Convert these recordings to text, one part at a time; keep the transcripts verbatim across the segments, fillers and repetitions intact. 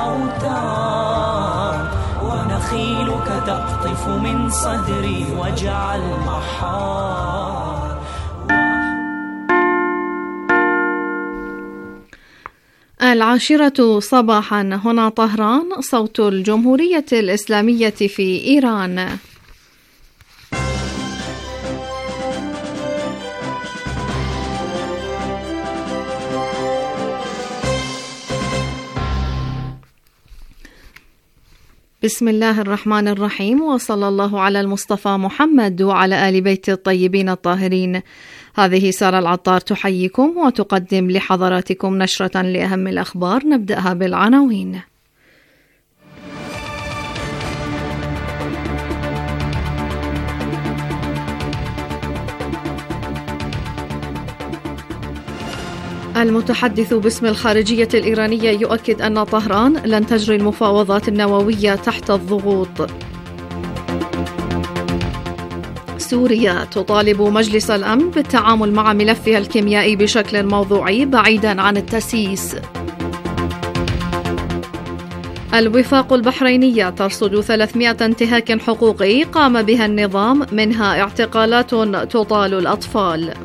الأوتار، ونخيلك تقطف من صدري وجع المحار. العاشرة صباحا، هنا طهران، صوت الجمهورية الإسلامية في إيران. بسم الله الرحمن الرحيم، وصلى الله على المصطفى محمد وعلى آل بيت الطيبين الطاهرين. هذه سارة العطار تحييكم وتقدم لحضراتكم نشرة لأهم الأخبار، نبدأها بالعناوين. المتحدث باسم الخارجية الإيرانية يؤكد أن طهران لن تجري المفاوضات النووية تحت الضغوط. سوريا تطالب مجلس الأمن بالتعامل مع ملفها الكيميائي بشكل موضوعي بعيدا عن التسييس. الوفاق البحرينية ترصد ثلاثمائة انتهاك حقوقي قام بها النظام، منها اعتقالات تطال الأطفال.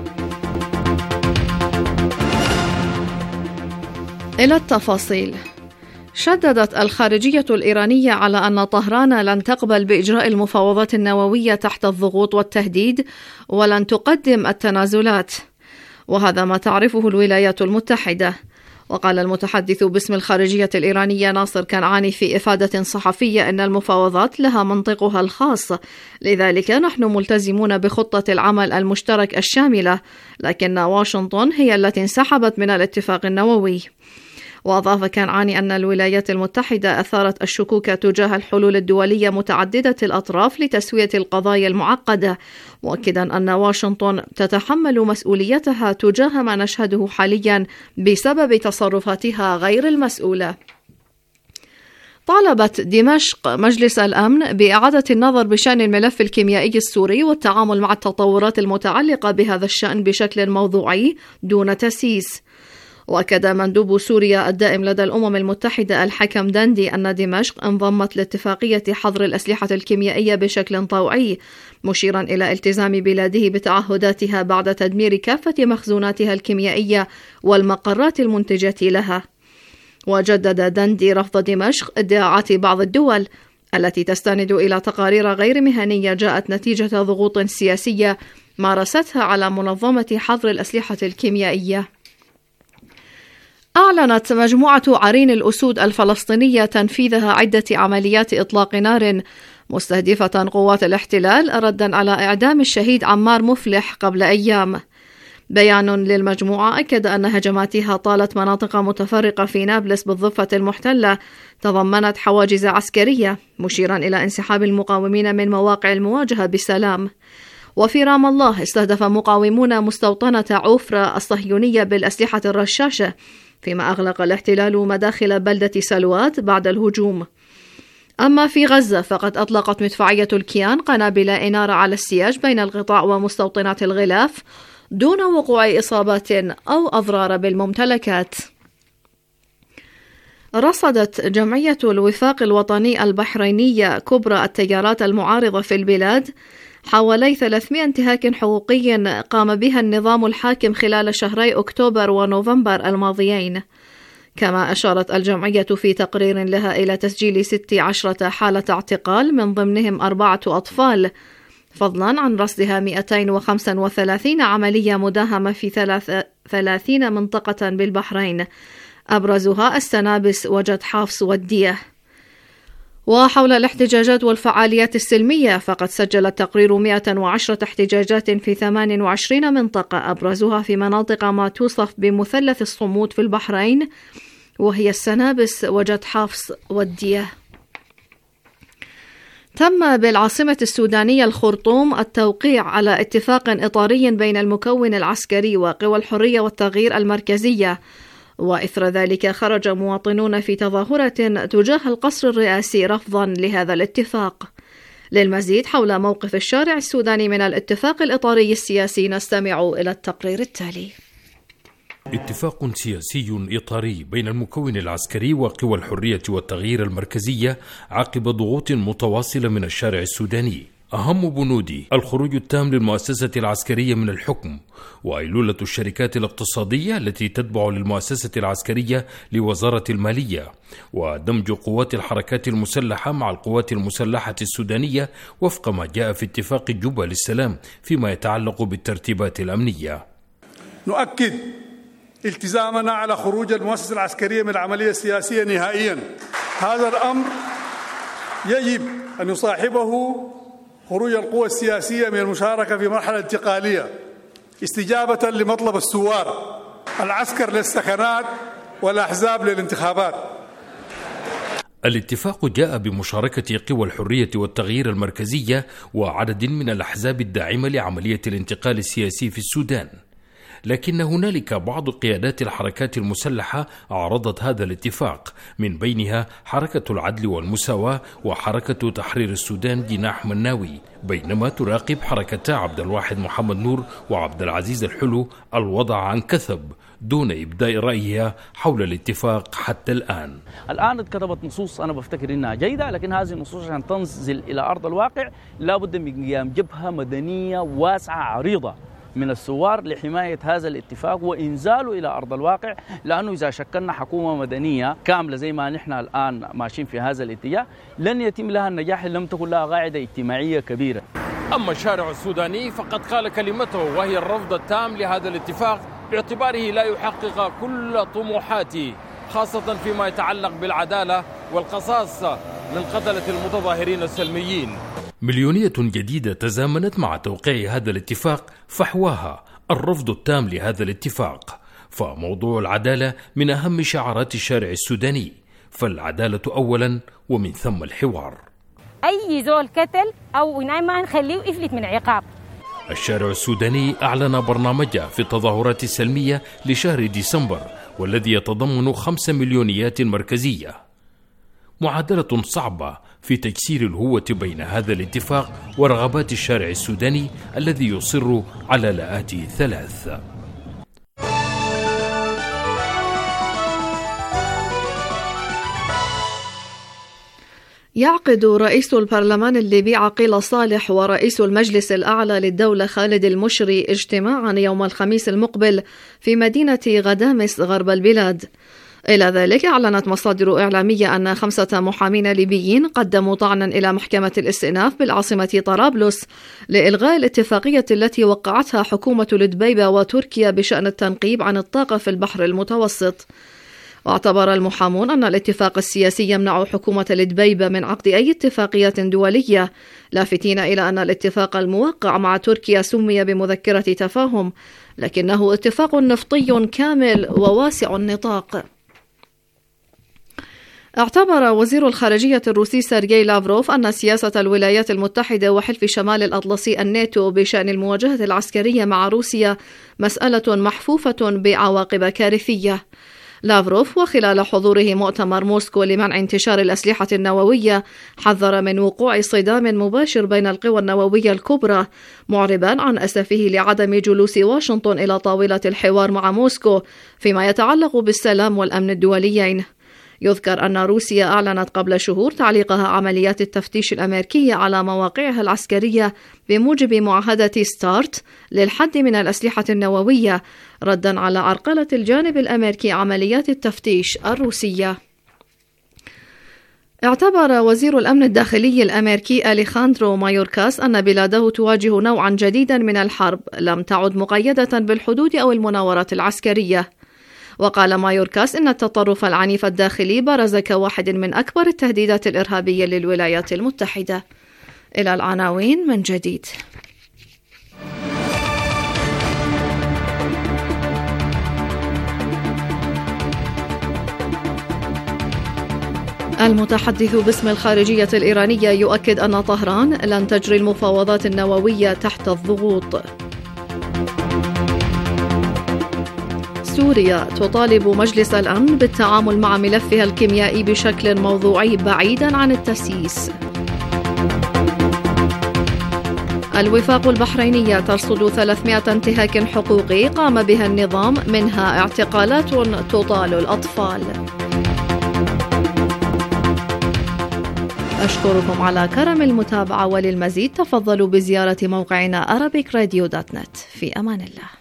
إلى التفاصيل. شددت الخارجية الإيرانية على أن طهران لن تقبل بإجراء المفاوضات النووية تحت الضغوط والتهديد، ولن تقدم التنازلات، وهذا ما تعرفه الولايات المتحدة. وقال المتحدث باسم الخارجية الإيرانية ناصر كنعاني في إفادة صحفية أن المفاوضات لها منطقها الخاص، لذلك نحن ملتزمون بخطة العمل المشترك الشاملة، لكن واشنطن هي التي انسحبت من الاتفاق النووي. وأضاف كنعاني أن الولايات المتحدة أثارت الشكوك تجاه الحلول الدولية متعددة الأطراف لتسوية القضايا المعقدة، مؤكدا أن واشنطن تتحمل مسؤوليتها تجاه ما نشهده حاليا بسبب تصرفاتها غير المسؤولة. طالبت دمشق مجلس الأمن بإعادة النظر بشأن الملف الكيميائي السوري والتعامل مع التطورات المتعلقة بهذا الشأن بشكل موضوعي دون تسييس. وأكد مندوب سوريا الدائم لدى الأمم المتحدة الحكم داندي أن دمشق انضمت لاتفاقية حظر الأسلحة الكيميائية بشكل طوعي، مشيرا إلى التزام بلاده بتعهداتها بعد تدمير كافة مخزوناتها الكيميائية والمقرات المنتجة لها. وجدد داندي رفض دمشق ادعاءات بعض الدول التي تستند إلى تقارير غير مهنية جاءت نتيجة ضغوط سياسية مارستها على منظمة حظر الأسلحة الكيميائية. أعلنت مجموعة عرين الأسود الفلسطينية تنفيذها عدة عمليات إطلاق نار مستهدفة قوات الاحتلال ردا على إعدام الشهيد عمار مفلح قبل أيام. بيان للمجموعة أكد أن هجماتها طالت مناطق متفرقة في نابلس بالضفة المحتلة تضمنت حواجز عسكرية، مشيرا إلى انسحاب المقاومين من مواقع المواجهة بسلام. وفي رام الله استهدف مقاومون مستوطنة عوفرة الصهيونية بالأسلحة الرشاشة، فيما أغلق الاحتلال مداخل بلدة سلوات بعد الهجوم. أما في غزة فقد أطلقت مدفعية الكيان قنابل إنارة على السياج بين القطاع ومستوطنات الغلاف دون وقوع إصابات أو أضرار بالممتلكات. رصدت جمعية الوفاق الوطني البحرينية كبرى التيارات المعارضة في البلاد حوالي ثلاثمائة انتهاك حقوقي قام بها النظام الحاكم خلال شهري أكتوبر ونوفمبر الماضيين. كما أشارت الجمعية في تقرير لها إلى تسجيل ست عشرة حالة اعتقال من ضمنهم أربعة أطفال، فضلا عن رصدها مئتين وخمسة وثلاثين عملية مداهمة في ثلاثين منطقة بالبحرين، أبرزها السنابس وجد حافص والدية. وحول الاحتجاجات والفعاليات السلمية فقد سجل التقرير مئة وعشرة احتجاجات في ثمان وعشرين منطقة، أبرزها في مناطق ما توصف بمثلث الصمود في البحرين، وهي السنابس وجد حافص والدية. تم بالعاصمة السودانية الخرطوم التوقيع على اتفاق إطاري بين المكون العسكري وقوى الحرية والتغيير المركزية، وإثر ذلك خرج مواطنون في تظاهرة تجاه القصر الرئاسي رفضا لهذا الاتفاق. للمزيد حول موقف الشارع السوداني من الاتفاق الإطاري السياسي نستمع إلى التقرير التالي. اتفاق سياسي إطاري بين المكون العسكري وقوى الحرية والتغيير المركزية عقب ضغوط متواصلة من الشارع السوداني. أهم بنود الخروج التام للمؤسسة العسكرية من الحكم، وأيلولة الشركات الاقتصادية التي تتبع للمؤسسة العسكرية لوزارة المالية، ودمج قوات الحركات المسلحة مع القوات المسلحة السودانية وفق ما جاء في اتفاق جوبا للسلام فيما يتعلق بالترتيبات الأمنية. نؤكد التزامنا على خروج المؤسسة العسكرية من العملية السياسية نهائيا. هذا الأمر يجب أن يصاحبه خروج القوى السياسية من المشاركة في مرحلة انتقالية استجابة لمطلب الثوار، العسكر للسكنات والأحزاب للانتخابات. الاتفاق جاء بمشاركة قوى الحرية والتغيير المركزية وعدد من الأحزاب الداعمة لعملية الانتقال السياسي في السودان، لكن هنالك بعض قيادات الحركات المسلحة عارضت هذا الاتفاق، من بينها حركة العدل والمساواة وحركة تحرير السودان جناح مناوي، بينما تراقب حركتا عبد الواحد محمد نور وعبد العزيز الحلو الوضع عن كثب دون إبداء رأيها حول الاتفاق حتى الآن. الآن اتكتبت نصوص أنا بفتكر إنها جيدة، لكن هذه النصوص عشان تنزل إلى أرض الواقع لابد من قيام جبهة مدنية واسعة عريضة من الثوار لحماية هذا الاتفاق وإنزاله إلى أرض الواقع، لأنه إذا شكلنا حكومة مدنية كاملة زي ما نحن الآن ماشيين في هذا الاتجاه لن يتم لها النجاح إن لم تكن لها قاعدة اجتماعية كبيرة. أما الشارع السوداني فقد قال كلمته وهي الرفض التام لهذا الاتفاق باعتباره لا يحقق كل طموحاته، خاصة فيما يتعلق بالعدالة والقصاص للقتلة المتظاهرين السلميين. مليونية جديدة تزامنت مع توقيع هذا الاتفاق فحواها الرفض التام لهذا الاتفاق، فموضوع العدالة من أهم شعارات الشارع السوداني، فالعدالة أولا ومن ثم الحوار. أي زول قتل أو ما نخليه يفلت من عقاب. الشارع السوداني أعلن برنامجه في التظاهرات السلمية لشهر ديسمبر، والذي يتضمن خمس مليونيات مركزية، معادلة صعبة في تجسير الهوة بين هذا الاتفاق ورغبات الشارع السوداني الذي يصر على لآتي ثلاث. يعقد رئيس البرلمان الليبي عقيل صالح ورئيس المجلس الأعلى للدولة خالد المشري اجتماعا يوم الخميس المقبل في مدينة غدامس غرب البلاد. إلى ذلك أعلنت مصادر إعلامية أن خمسة محامين ليبيين قدموا طعنا إلى محكمة الاستئناف بالعاصمة طرابلس لإلغاء الاتفاقية التي وقعتها حكومة لدبيبة وتركيا بشأن التنقيب عن الطاقة في البحر المتوسط. واعتبر المحامون أن الاتفاق السياسي يمنع حكومة لدبيبة من عقد أي اتفاقية دولية، لافتين إلى أن الاتفاق الموقع مع تركيا سمي بمذكرة تفاهم، لكنه اتفاق نفطي كامل وواسع النطاق. اعتبر وزير الخارجية الروسي سيرجي لافروف أن سياسة الولايات المتحدة وحلف شمال الأطلسي الناتو بشأن المواجهة العسكرية مع روسيا مسألة محفوفة بعواقب كارثية. لافروف وخلال حضوره مؤتمر موسكو لمنع انتشار الأسلحة النووية حذر من وقوع صدام مباشر بين القوى النووية الكبرى، معربا عن أسفه لعدم جلوس واشنطن إلى طاولة الحوار مع موسكو فيما يتعلق بالسلام والأمن الدوليين. يذكر أن روسيا أعلنت قبل شهور تعليقها عمليات التفتيش الأمريكية على مواقعها العسكرية بموجب معاهدة ستارت للحد من الأسلحة النووية، ردا على عرقلة الجانب الأمريكي عمليات التفتيش الروسية. اعتبر وزير الأمن الداخلي الأمريكي أليخاندرو مايوركاس أن بلاده تواجه نوعا جديدا من الحرب لم تعد مقيدة بالحدود أو المناورات العسكرية. وقال مايوركاس إن التطرف العنيف الداخلي برز كواحد من أكبر التهديدات الإرهابية للولايات المتحدة. إلى العناوين من جديد. المتحدث باسم الخارجية الإيرانية يؤكد أن طهران لن تجري المفاوضات النووية تحت الضغوط. سوريا تطالب مجلس الأمن بالتعامل مع ملفها الكيميائي بشكل موضوعي بعيدا عن التسييس. الوفاق البحرينية ترصد ثلاثمائة انتهاك حقوقي قام بها النظام، منها اعتقالات تطال الأطفال. أشكركم على كرم المتابعة، وللمزيد تفضلوا بزيارة موقعنا أرابيك راديو دوت نت. في أمان الله.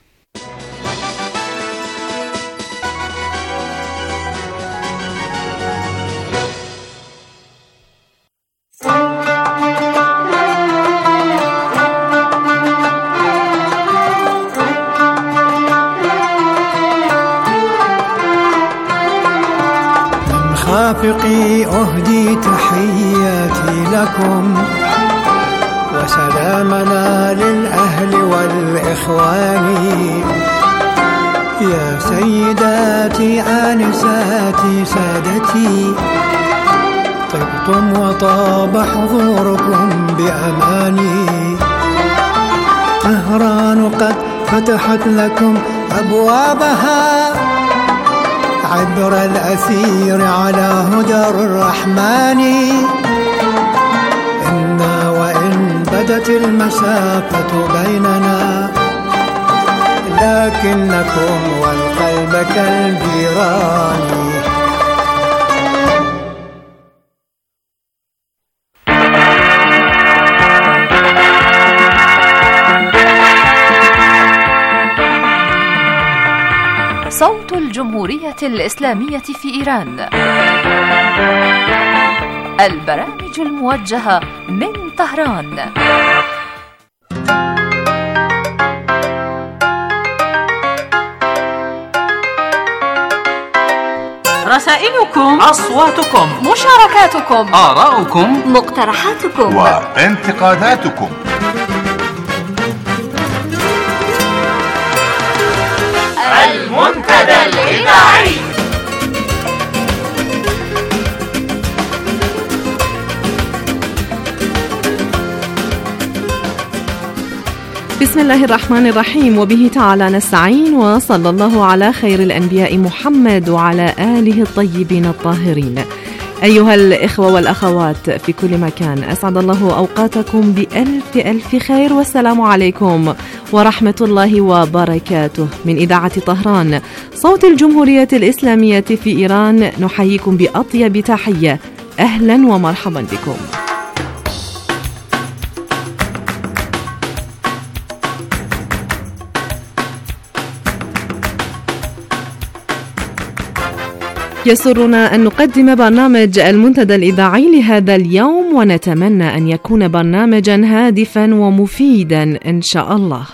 خافقي أهدي تحياتي لكم، وسلامنا للأهل والإخوان. يا سيداتي آنساتي سادتي، طبتم وطاب حضوركم بأماني. طهران قد فتحت لكم أبوابها، عبر الأثير على هدى الرحمن. إنا وإن بدت المسافة بيننا، لكنكم والقلب كالجيران. صوت الجمهورية الإسلامية في إيران، البرامج الموجهة من طهران. رسائلكم، أصواتكم، مشاركاتكم، آراؤكم، مقترحاتكم وانتقاداتكم. المنتدى الإذاعي. بسم الله الرحمن الرحيم، وبه تعالى نستعين، وصلى الله على خير الأنبياء محمد وعلى آله الطيبين الطاهرين. أيها الإخوة والأخوات في كل مكان، أسعد الله أوقاتكم بألف ألف خير، والسلام عليكم ورحمة الله وبركاته. من إذاعة طهران صوت الجمهورية الإسلامية في إيران، نحييكم بأطيب تحية. أهلا ومرحبا بكم. يسرنا أن نقدم برنامج المنتدى الإذاعي لهذا اليوم، ونتمنى أن يكون برنامجا هادفا ومفيدا إن شاء الله.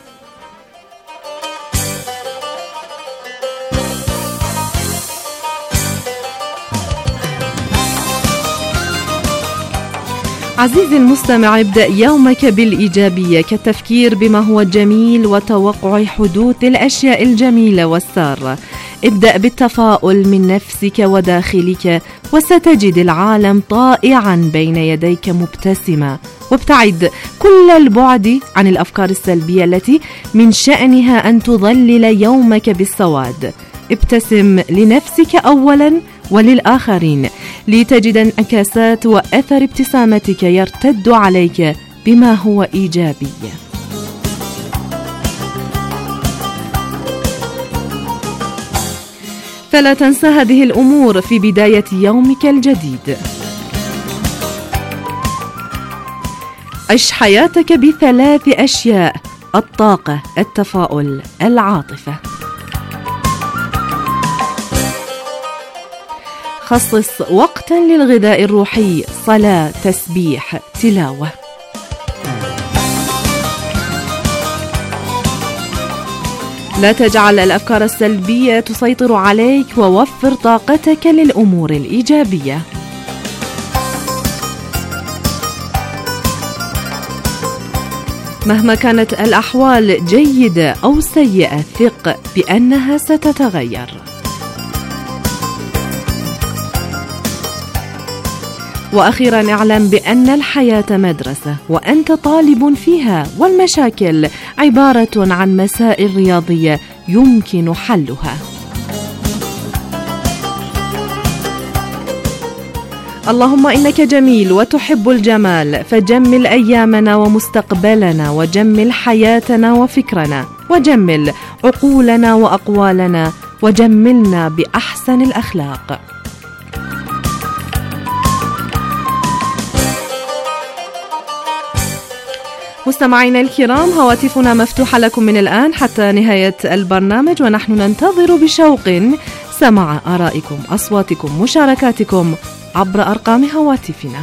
عزيزي المستمع، ابدأ يومك بالإيجابية، كالتفكير بما هو جميل وتوقع حدوث الأشياء الجميلة والسارة. ابدأ بالتفاؤل من نفسك وداخلك، وستجد العالم طائعا بين يديك مبتسما. وابتعد كل البعد عن الأفكار السلبية التي من شأنها أن تظلل يومك بالسواد. ابتسم لنفسك أولا وللآخرين، لتجد انعكاسات وأثر ابتسامتك يرتد عليك بما هو إيجابي. فلا تنسى هذه الأمور في بداية يومك الجديد. عش حياتك بثلاث أشياء: الطاقة، التفاؤل، العاطفة. خصص وقتا للغذاء الروحي، صلاة، تسبيح، تلاوة. لا تجعل الأفكار السلبية تسيطر عليك، ووفر طاقتك للأمور الإيجابية. مهما كانت الأحوال جيدة أو سيئة، ثق بأنها ستتغير. وأخيرا اعلم بأن الحياة مدرسة، وأنت طالب فيها، والمشاكل عبارة عن مسائل رياضية يمكن حلها. اللهم إنك جميل وتحب الجمال، فجمل أيامنا ومستقبلنا، وجمل حياتنا وفكرنا، وجمل عقولنا وأقوالنا، وجملنا بأحسن الأخلاق. مستمعينا الكرام، هواتفنا مفتوحة لكم من الآن حتى نهاية البرنامج، ونحن ننتظر بشوق سماع آرائكم، أصواتكم، مشاركاتكم عبر أرقام هواتفنا.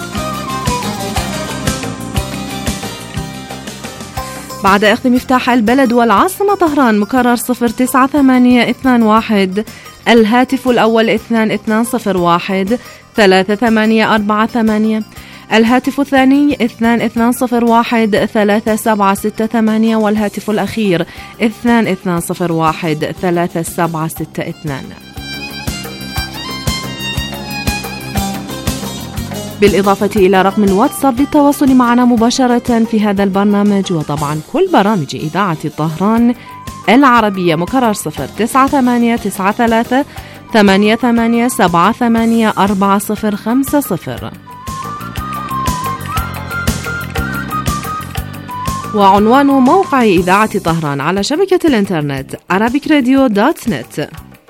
بعد أخذ مفتاح البلد والعاصمة طهران مكرر صفر تسعة ثمانية اثنان واحد، الهاتف الأول اثنان اثنان صفر واحد ثلاثة ثمانية أربعة ثمانية، الهاتف الثاني اثنان اثنان صفر واحد ثلاثة سبعة ستة ثمانية، والهاتف الأخير اثنان اثنان صفر واحد ثلاثة سبعة ستة اثنان. بالإضافة إلى رقم الواتساب للتواصل معنا مباشرة في هذا البرنامج، وطبعا كل برامج إذاعة طهران العربية مكرر صفر تسعة ثمانية تسعة ثلاثة ثمانية ثمانية سبعة ثمانية أربعة صفر خمسة صفر. وعنوان موقع إذاعة طهران على شبكة الإنترنت arabic radio dot net.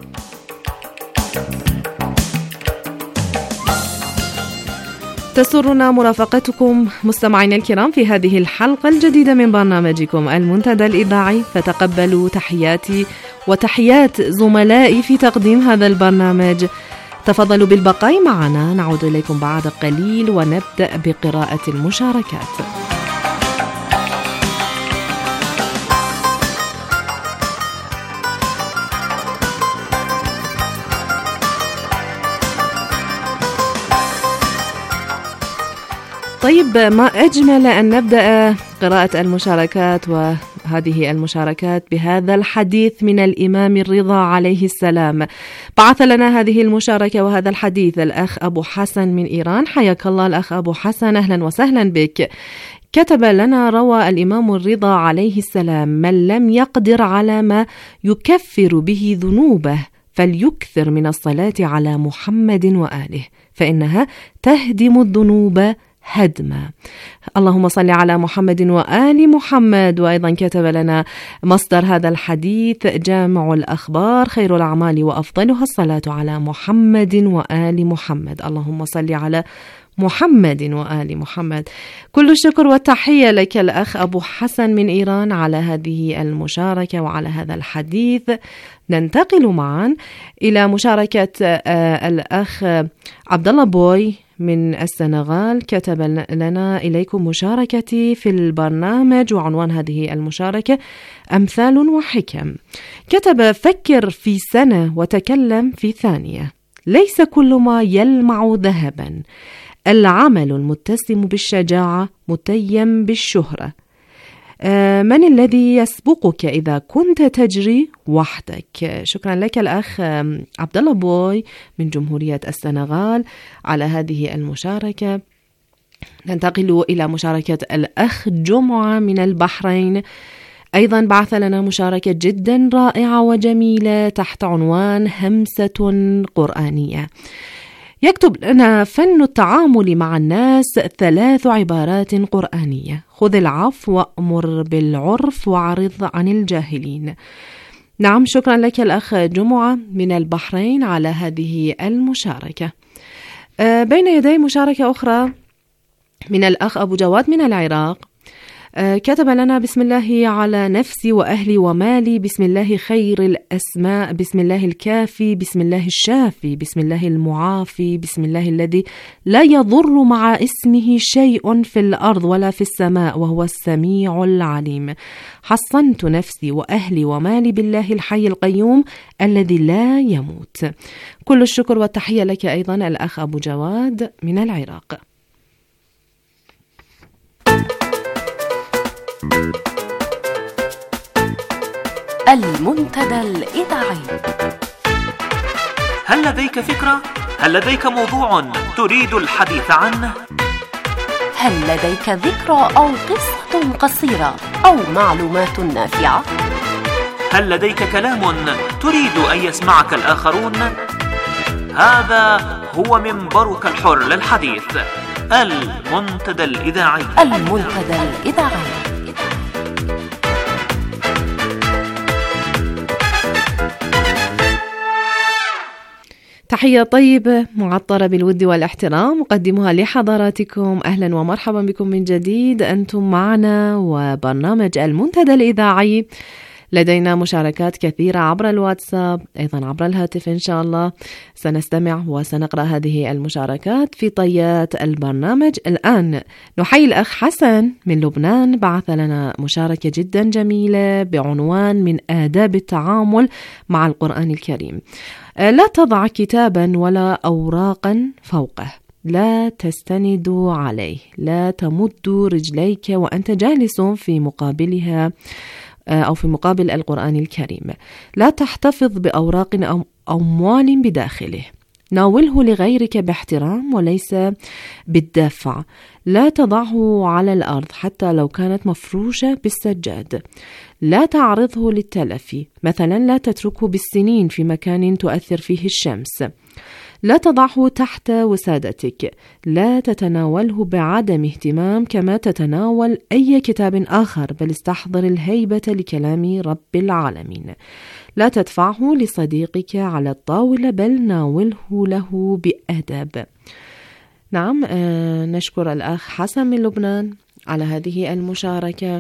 تسرنا مرافقتكم مستمعينا الكرام في هذه الحلقة الجديدة من برنامجكم المنتدى الإذاعي، فتقبلوا تحياتي وتحيات زملائي في تقديم هذا البرنامج. تفضلوا بالبقاء معنا، نعود إليكم بعد قليل ونبدأ بقراءة المشاركات. طيب، ما أجمل أن نبدأ قراءة المشاركات، وهذه المشاركات بهذا الحديث من الإمام الرضا عليه السلام. بعث لنا هذه المشاركة وهذا الحديث الأخ أبو حسن من إيران. حياك الله الأخ أبو حسن، أهلا وسهلا بك. كتب لنا: روى الإمام الرضا عليه السلام: من لم يقدر على ما يكفر به ذنوبه فليكثر من الصلاة على محمد وآله، فإنها تهدم الذنوب هدما. اللهم صل على محمد وآل محمد. وأيضا كتب لنا مصدر هذا الحديث: جامع الأخبار، خير الأعمال وأفضلها الصلاة على محمد وآل محمد. اللهم صل على محمد وآل محمد. كل الشكر والتحية لك الأخ أبو حسن من إيران على هذه المشاركة وعلى هذا الحديث. ننتقل معا إلى مشاركة الأخ عبد الله بوي من السنغال. كتب لنا: إليكم مشاركتي في البرنامج، وعنوان هذه المشاركة أمثال وحكم. كتب: فكر في سنة وتكلم في ثانية، ليس كل ما يلمع ذهبا، العمل المتسم بالشجاعة متيم بالشهرة. من الذي يسبقك إذا كنت تجري وحدك؟ شكرا لك الأخ عبد الله بوي من جمهورية السنغال على هذه المشاركة. ننتقل إلى مشاركة الأخ جمعة من البحرين. أيضا بعث لنا مشاركة جدا رائعة وجميلة تحت عنوان همسة قرآنية. يكتب لنا: فن التعامل مع الناس ثلاث عبارات قرآنية: خذ العفو وأمر بالعرف وعرض عن الجاهلين. نعم، شكرا لك الأخ جمعة من البحرين على هذه المشاركة. بين يدي مشاركة أخرى من الأخ أبو جواد من العراق. كتب لنا: بسم الله على نفسي وأهلي ومالي، بسم الله خير الأسماء، بسم الله الكافي، بسم الله الشافي، بسم الله المعافي، بسم الله الذي لا يضر مع اسمه شيء في الأرض ولا في السماء وهو السميع العليم. حصنت نفسي وأهلي ومالي بالله الحي القيوم الذي لا يموت. كل الشكر والتحية لك أيضا الأخ أبو جواد من العراق. المنتدى الإذاعي. هل لديك فكرة؟ هل لديك موضوع تريد الحديث عنه؟ هل لديك ذكرى أو قصة قصيرة أو معلومات نافعة؟ هل لديك كلام تريد أن يسمعك الآخرون؟ هذا هو منبرك الحر للحديث. المنتدى الإذاعي. المنتدى الإذاعي. تحية طيبة معطرة بالود والاحترام أقدمها لحضراتكم. أهلا ومرحبا بكم من جديد، أنتم معنا وبرنامج المنتدى الإذاعي. لدينا مشاركات كثيرة عبر الواتساب، أيضا عبر الهاتف إن شاء الله. سنستمع وسنقرأ هذه المشاركات في طيات البرنامج. الآن نحيي الأخ حسن من لبنان، بعث لنا مشاركة جدا جميلة بعنوان من آداب التعامل مع القرآن الكريم. لا تضع كتابا ولا أوراقا فوقه، لا تستند عليه، لا تمد رجليك وأنت جالس في مقابلها أو في مقابل القرآن الكريم. لا تحتفظ بأوراق أو أموال بداخله. ناوله لغيرك باحترام وليس بالدافع. لا تضعه على الأرض حتى لو كانت مفروشة بالسجاد. لا تعرضه للتلف، مثلا لا تتركه بالسنين في مكان تؤثر فيه الشمس. لا تضعه تحت وسادتك. لا تتناوله بعدم اهتمام كما تتناول أي كتاب آخر، بل استحضر الهيبة لكلام رب العالمين. لا تدفعه لصديقك على الطاولة، بل ناوله له بأدب. نعم، آه نشكر الأخ حسن من لبنان على هذه المشاركة.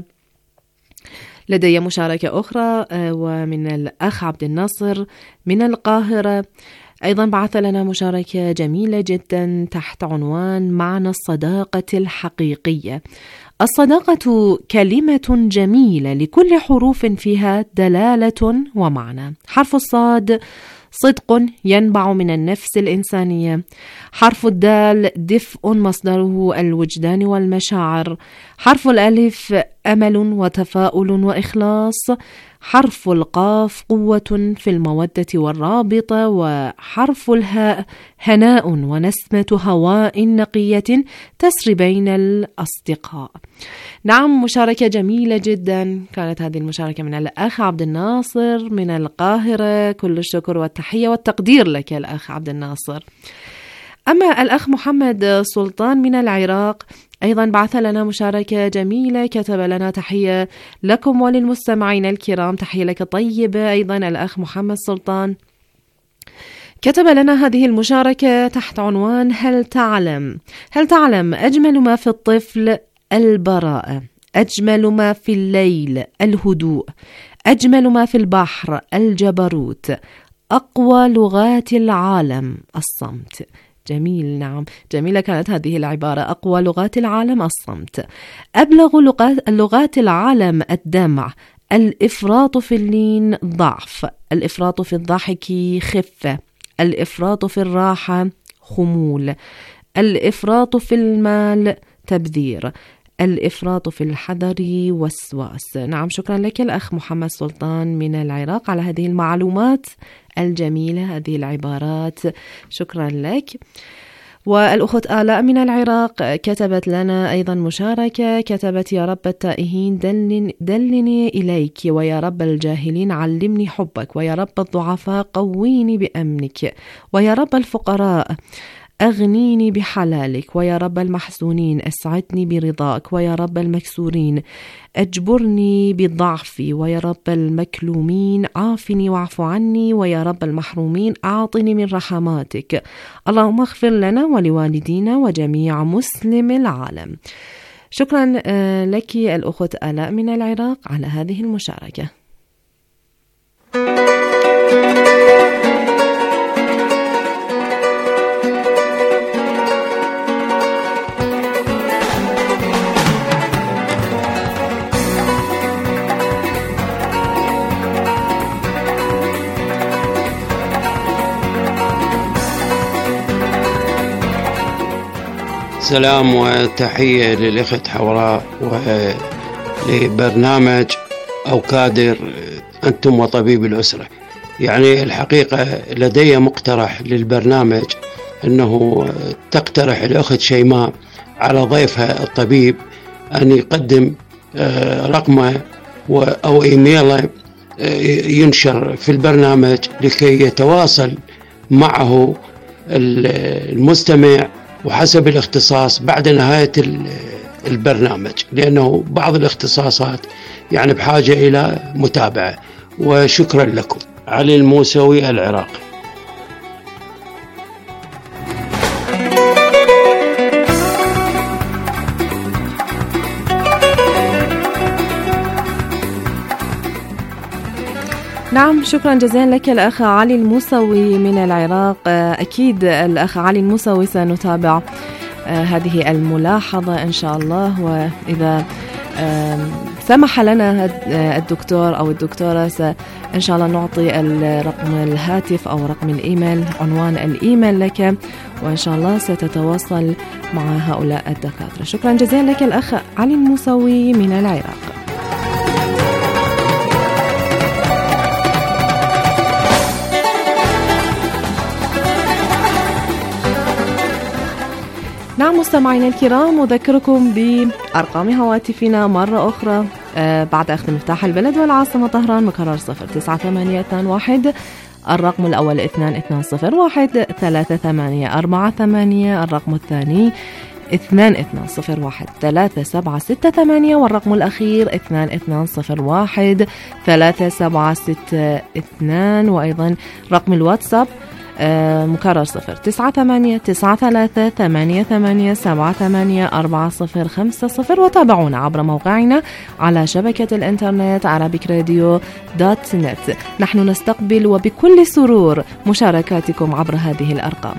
لدي مشاركة أخرى آه ومن الأخ عبد الناصر من القاهرة، أيضا بعث لنا مشاركة جميلة جدا تحت عنوان معنى الصداقة الحقيقية. الصداقة كلمة جميلة لكل حروف فيها دلالة ومعنى. حرف الصاد صدق ينبع من النفس الإنسانية. حرف الدال دفء مصدره الوجدان والمشاعر. حرف الألف أمل وتفاؤل وإخلاص. حرف القاف قوة في المودة والرابطة. وحرف الهاء هناء ونسمة هواء نقية تسري بين الأصدقاء. نعم، مشاركة جميلة جدا كانت هذه المشاركة من الأخ عبد الناصر من القاهرة. كل الشكر والتحية والتقدير لك الأخ عبد الناصر. أما الأخ محمد سلطان من العراق أيضا بعث لنا مشاركة جميلة، كتب لنا تحية لكم وللمستمعين الكرام. تحية لك طيبة أيضا الأخ محمد سلطان. كتب لنا هذه المشاركة تحت عنوان هل تعلم هل تعلم أجمل ما في الطفل البراءة، أجمل ما في الليل الهدوء، أجمل ما في البحر الجبروت، أقوى لغات العالم الصمت. جميل، نعم، جميلة كانت هذه العبارة، أقوى لغات العالم الصمت. أبلغ لغات, لغات العالم الدمع. الإفراط في اللين ضعف. الإفراط في الضحك خفة. الإفراط في الراحة خمول. الإفراط في المال تبذير. الإفراط في الحذر وسواس. نعم، شكرا لك الأخ محمد سلطان من العراق على هذه المعلومات الجميلة، هذه العبارات، شكرا لك. والأخت آلاء من العراق كتبت لنا أيضا مشاركة، كتبت يا رب التائهين دلني, دلني إليك، ويا رب الجاهلين علمني حبك، ويا رب الضعفاء قويني بأمنك، ويا رب الفقراء أغنيني بحلالك، ويا رب المحزونين أسعدني برضاك، ويا رب المكسورين أجبرني بضعفي، ويا رب المكلومين عافني واعف عني، ويا رب المحرومين أعطني من رحماتك. اللهم اغفر لنا ولوالدينا وجميع مسلم العالم. شكرا لك الأخت آلاء من العراق على هذه المشاركة. سلام وتحية للأخت حوراء ولبرنامج أو كادر أنتم وطبيب الأسرة. يعني الحقيقة لدي مقترح للبرنامج أنه تقترح الأخت شيماء على ضيفها الطبيب أن يقدم رقمه أو إيميله ينشر في البرنامج لكي يتواصل معه المستمع وحسب الاختصاص بعد نهاية البرنامج، لأنه بعض الاختصاصات يعني بحاجة إلى متابعة. وشكرا لكم. علي الموسوي، العراق. نعم، شكرا جزيلا لك الأخ علي الموسوي من العراق. أكيد الأخ علي الموسوي سنتابع هذه الملاحظة إن شاء الله، وإذا سمح لنا الدكتور أو الدكتورة إن شاء الله نعطي رقم الهاتف أو رقم الإيميل، عنوان الإيميل لك، وإن شاء الله ستتواصل مع هؤلاء الدكاترة. شكرا جزيلا لك الأخ علي الموسوي من العراق. نعم مستمعينا الكرام، أذكركم بأرقام هواتفنا مرة أخرى آه بعد أخذ مفتاح البلد والعاصمة طهران. مكرر صفر تسعة ثمانية اثنان واحد، الرقم الأول اثنان اثنان صفر واحد ثلاثة ثمانية أربعة ثمانية، الرقم الثاني اثنان اثنان صفر واحد ثلاثة سبعة ستة ثمانية، والرقم الأخير اثنان اثنان صفر واحد ثلاثة سبعة ستة اثنان، وأيضا رقم الواتساب آه مكرر صفر تسعة ثمانية تسعة ثلاثة ثمانية ثمانية سبعة ثمانية أربعة صفر خمسة صفر، وتابعونا عبر موقعنا على شبكة الإنترنت arabic radio دوت نت. نحن نستقبل وبكل سرور مشاركاتكم عبر هذه الأرقام.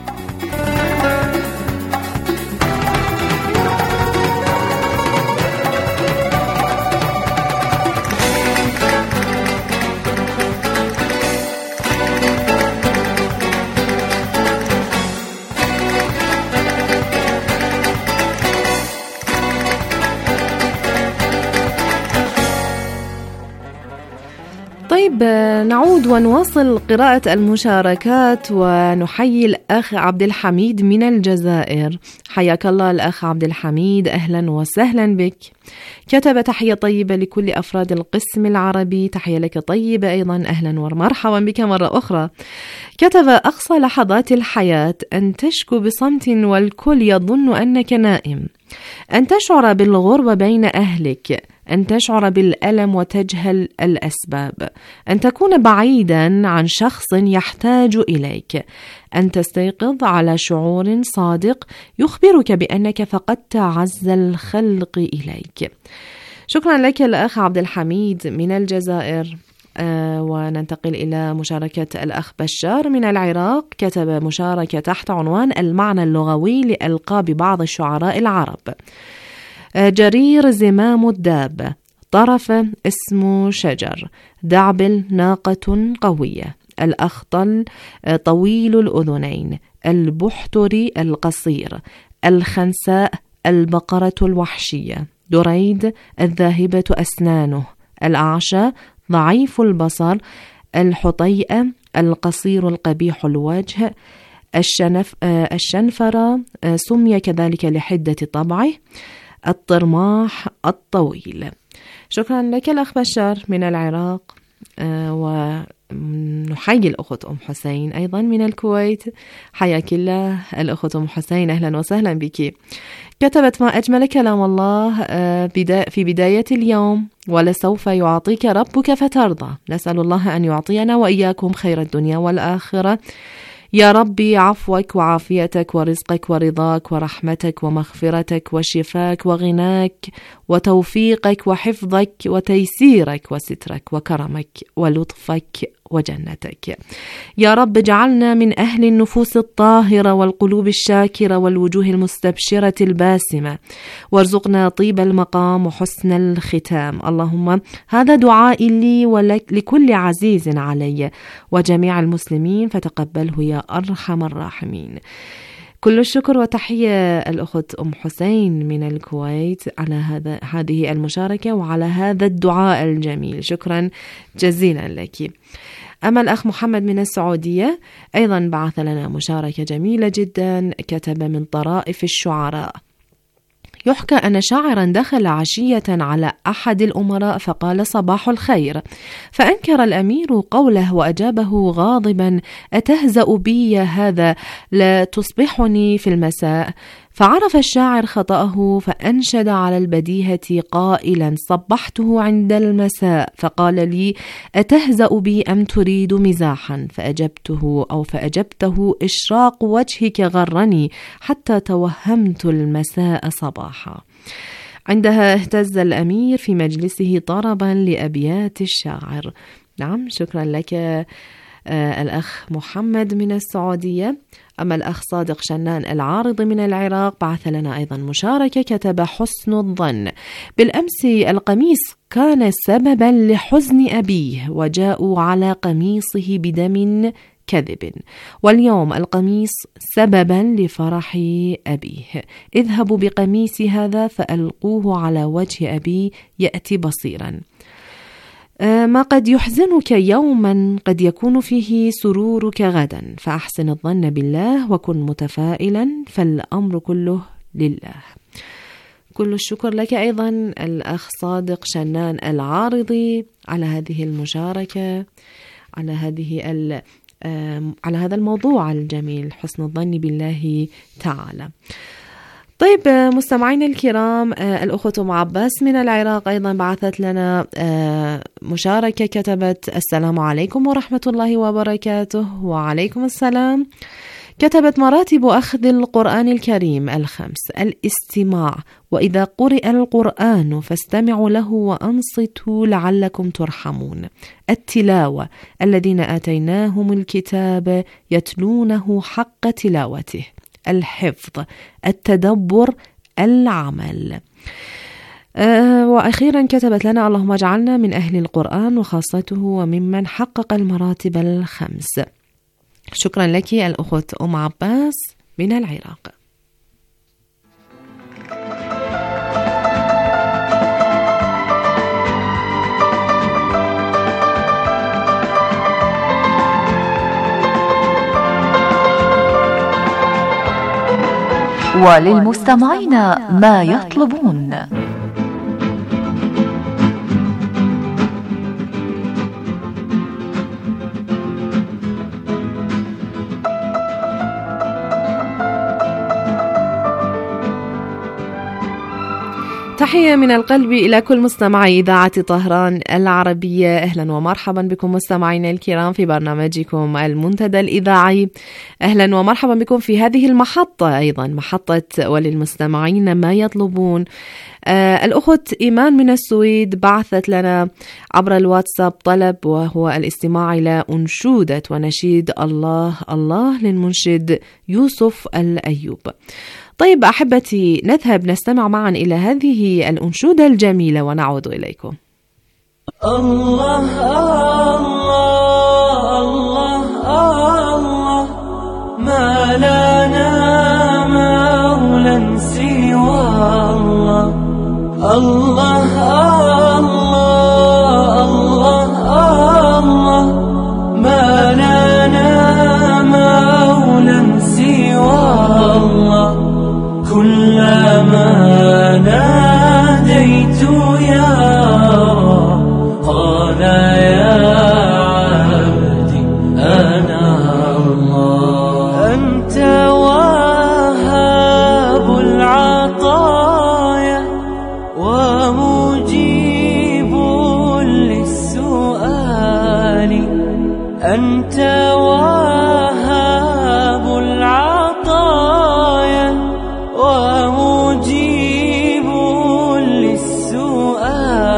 طيب نعود ونواصل قراءة المشاركات، ونحيي الأخ عبد الحميد من الجزائر. حياك الله الأخ عبد الحميد، أهلا وسهلا بك. كتب تحية طيبة لكل أفراد القسم العربي. تحية لك طيبة أيضا، أهلا ومرحبا بك مرة أخرى. كتب أقصى لحظات الحياة أن تشكو بصمت والكل يظن أنك نائم، أن تشعر بالغربة بين أهلك، أن تشعر بالألم وتجهل الأسباب، أن تكون بعيدا عن شخص يحتاج إليك، أن تستيقظ على شعور صادق يخبرك بأنك فقدت أعز الخلق إليك. شكرا لك الأخ عبد الحميد من الجزائر. آه وننتقل إلى مشاركة الأخ بشار من العراق. كتب مشاركة تحت عنوان المعنى اللغوي لألقاب بعض الشعراء العرب. آه جرير زمام الدابة، طرف اسم شجر، دعبل ناقة قوية، الأخطل آه طويل الأذنين، البحتري القصير، الخنساء البقرة الوحشية، دريد الذاهبة أسنانه، الأعشى ضعيف البصر، الحطيئة القصير القبيح الوجه، الشنف الشنفرة سمي كذلك لحدة طبعه، الطرماح الطويل. شكرا لك الأخ بشار من العراق. ونحيي الأخت أم حسين أيضا من الكويت. حياك الله الأخت أم حسين، أهلا وسهلا بك. كتبت: ما أجمل كلام الله في بداية اليوم، ولسوف يعطيك ربك فترضى. نسأل الله أن يعطينا وإياكم خير الدنيا والآخرة يا ربي، عفوك وعافيتك ورزقك ورضاك ورحمتك ومغفرتك وشفاك وغناك وتوفيقك وحفظك وتيسيرك وسترك وكرمك ولطفك وجنتك. يا رب اجعلنا من أهل النفوس الطاهرة والقلوب الشاكرة والوجوه المستبشرة الباسمة، وارزقنا طيب المقام وحسن الختام. اللهم هذا دعائي لي ولكل عزيز علي وجميع المسلمين، فتقبله يا أرحم الراحمين. كل الشكر وتحية الأخت أم حسين من الكويت على هذا هذه المشاركة وعلى هذا الدعاء الجميل. شكرا جزيلا لك. أما الأخ محمد من السعودية أيضا بعث لنا مشاركة جميلة جدا. كتب: من طرائف الشعراء. يحكى أن شاعرا دخل عشية على أحد الأمراء فقال صباح الخير، فأنكر الأمير قوله وأجابه غاضبا: أتهزأ بي يا هذا؟ لا تصبحني في المساء. فعرف الشاعر خطأه فأنشد على البديهة قائلا: صبحته عند المساء فقال لي: أتهزأ بي أم تريد مزاحا؟ فأجبته أو فأجبته: إشراق وجهك غرني حتى توهمت المساء صباحا. عندها اهتز الأمير في مجلسه طربا لأبيات الشاعر. نعم، شكرا لك آه الأخ محمد من السعودية. أما الأخ صادق شنان العارض من العراق بعث لنا أيضا مشاركة، كتب: حسن الظن. بالأمس القميص كان سببا لحزن أبيه وجاءوا على قميصه بدم كذب، واليوم القميص سببا لفرح أبيه. اذهبوا بقميص هذا فألقوه على وجه أبي يأتي بصيرا. ما قد يحزنك يوما قد يكون فيه سرورك غدا، فأحسن الظن بالله وكن متفائلا فالأمر كله لله. كل الشكر لك أيضا الأخ صادق شنان العارضي على هذه المشاركة، على هذه على هذا الموضوع الجميل، حسن الظن بالله تعالى. طيب مستمعين الكرام، الأخت أم عباس من العراق أيضا بعثت لنا مشاركة، كتبت: السلام عليكم ورحمة الله وبركاته. وعليكم السلام. كتبت: مراتب أخذ القرآن الكريم الخمس: الاستماع، وإذا قرئ القرآن فاستمعوا له وأنصتوا لعلكم ترحمون. التلاوة، الذين آتيناهم الكتاب يتلونه حق تلاوته. الحفظ، التدبر، العمل. أه وأخيرا كتبت لنا: اللهم اجعلنا من أهل القرآن وخاصته وممن حقق المراتب الخمس. شكرا لك الأخت أم عباس من العراق. وللمستمعين ما يطلبون. تحية من القلب إلى كل مستمعي إذاعة طهران العربية. أهلا ومرحبا بكم مستمعينا الكرام في برنامجكم المنتدى الإذاعي. أهلا ومرحبا بكم في هذه المحطة، أيضا محطة وللمستمعين ما يطلبون. آه الأخت إيمان من السويد بعثت لنا عبر الواتساب طلب، وهو الاستماع إلى أنشودة ونشيد الله الله للمنشد يوسف الأيوب. طيب أحبتي، نذهب نستمع معا إلى هذه الأنشودة الجميلة ونعود إليكم. الله الله الله الله، ما لنا مولى سوى الله. الله الله الله الله، ما لنا مولى سوى الله. كلما ناديت يا رب قال يا عبدي أنا الله. أنت وهاب العطايا ومجيب للسؤال. أنت وهاب العطايا ومجيب للسؤال.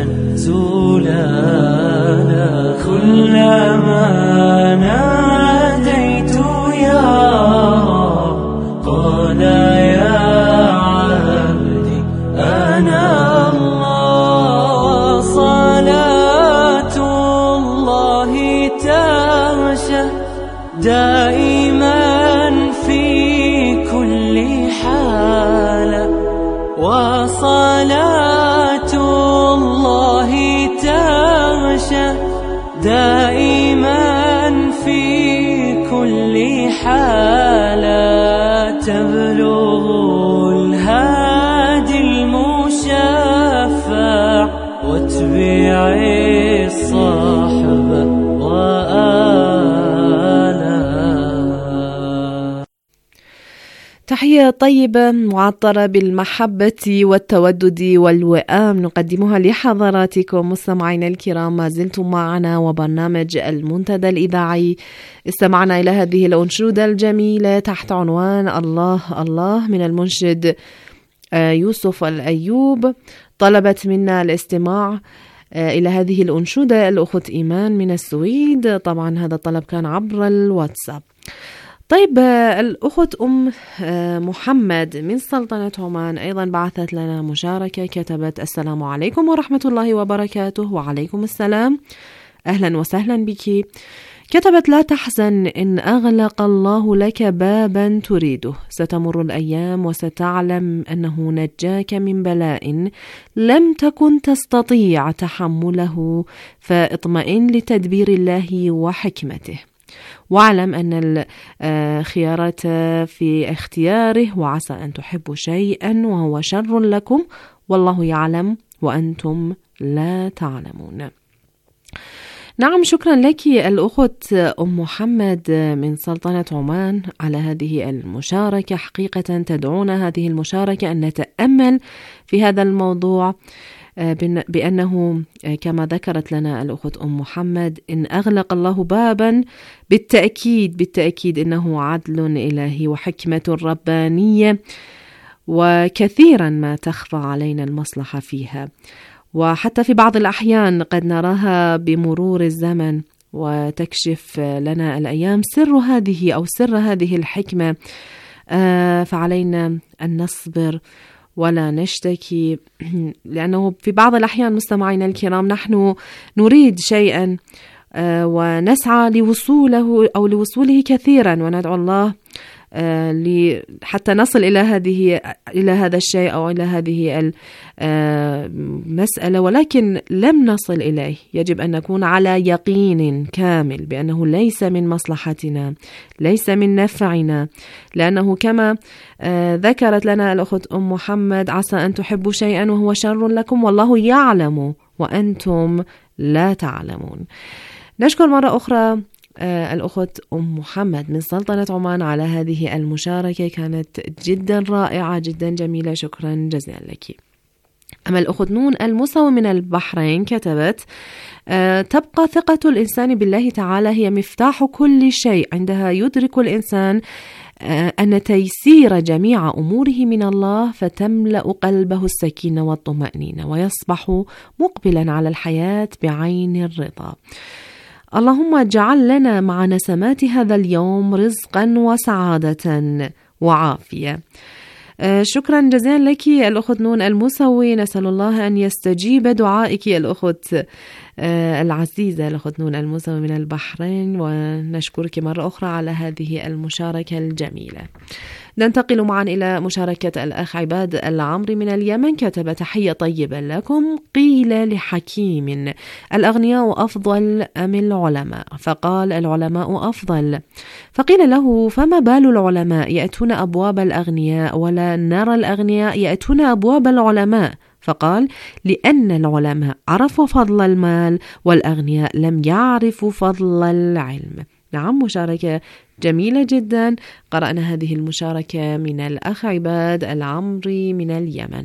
زولانا كلما ناديت يا رب قال يا عبدي أنا الله صلاة الله تغشى دائما في كل حالة وصلاة الله تغشى دائما في كل حالة تبلغ الهادي المشفع واتبعي الصحبة وآله. تحية طيبة معطرة بالمحبة والتودد والوئام نقدمها لحضراتكم مستمعينا الكرام. ما زلتم معنا وبرنامج المنتدى الإذاعي. استمعنا إلى هذه الأنشودة الجميلة تحت عنوان الله الله من المنشد يوسف الأيوب. طلبت منا الاستماع إلى هذه الأنشودة الأخت إيمان من السويد. طبعا هذا الطلب كان عبر الواتساب. طيب الأخت أم محمد من سلطنة عمان أيضا بعثت لنا مشاركة. كتبت: السلام عليكم ورحمة الله وبركاته. وعليكم السلام، أهلا وسهلا بك. كتبت: لا تحزن إن أغلق الله لك بابا تريده، ستمر الأيام وستعلم أنه نجاك من بلاء لم تكن تستطيع تحمله، فاطمئن لتدبير الله وحكمته، واعلم أن الخيارات في اختياره، وعسى أن تحبوا شيئا وهو شر لكم والله يعلم وأنتم لا تعلمون. نعم، شكرا لك الأخت أم محمد من سلطنة عمان على هذه المشاركة. حقيقة تدعونا هذه المشاركة أن نتأمل في هذا الموضوع، بأنه كما ذكرت لنا الأخت أم محمد إن أغلق الله بابا بالتأكيد بالتأكيد إنه عدل إلهي وحكمة ربانية، وكثيرا ما تخفى علينا المصلحة فيها، وحتى في بعض الأحيان قد نراها بمرور الزمن وتكشف لنا الأيام سر هذه أو سر هذه الحكمة. فعلينا أن نصبر ولا نشتكي، لأنه في بعض الأحيان مستمعينا الكرام نحن نريد شيئا ونسعى لوصوله أو لوصوله كثيرا، وندعو الله حتى نصل إلى هذه إلى هذا الشيء أو إلى هذه المسألة، ولكن لم نصل إليه. يجب أن نكون على يقين كامل بأنه ليس من مصلحتنا، ليس من نفعنا، لأنه كما ذكرت لنا الأخت أم محمد: عسى أن تحبوا شيئا وهو شر لكم والله يعلم وأنتم لا تعلمون. نشكر مرة أخرى الأخت أم محمد من سلطنة عمان على هذه المشاركة، كانت جدا رائعة جدا جميلة، شكرا جزيلا لك. أما الأخت نون المسوي من البحرين كتبت: أه تبقى ثقة الإنسان بالله تعالى هي مفتاح كل شيء. عندها يدرك الإنسان أه أن تيسير جميع أموره من الله، فتملأ قلبه السكينة والطمأنينة ويصبح مقبلا على الحياة بعين الرضا. اللهم اجعل لنا مع نسمات هذا اليوم رزقا وسعادة وعافية. آه شكرا جزيلا لك الأخت نون المسوي. نسأل الله أن يستجيب دعائك الأخت آه العزيزة الأخت نون المسوي من البحرين، ونشكرك مرة أخرى على هذه المشاركة الجميلة. ننتقل معا إلى مشاركة الأخ عباد العمري من اليمن. كتب: تحية طيبة لكم. قيل لحكيم: الأغنياء أفضل أم العلماء؟ فقال: العلماء أفضل. فقيل له: فما بال العلماء يأتون أبواب الأغنياء ولا نرى الأغنياء يأتون أبواب العلماء؟ فقال: لأن العلماء عرفوا فضل المال والأغنياء لم يعرفوا فضل العلم. نعم، مشاركة جميلة جدا. قرأنا هذه المشاركة من الأخ عباد العمري من اليمن.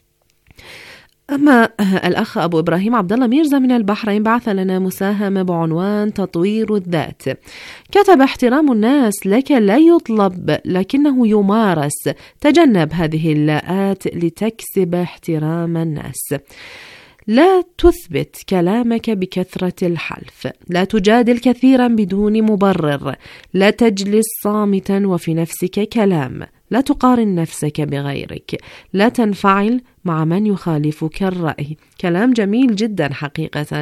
أما الأخ أبو إبراهيم عبد الله ميرزا من البحرين بعث لنا مساهمة بعنوان تطوير الذات. كتب: احترام الناس لك لا يطلب لكنه يمارس. تجنب هذه اللاءات لتكسب احترام الناس. لا تثبت كلامك بكثرة الحلف، لا تجادل كثيرا بدون مبرر، لا تجلس صامتا وفي نفسك كلام، لا تقارن نفسك بغيرك، لا تنفعل مع من يخالفك الرأي. كلام جميل جدا حقيقة،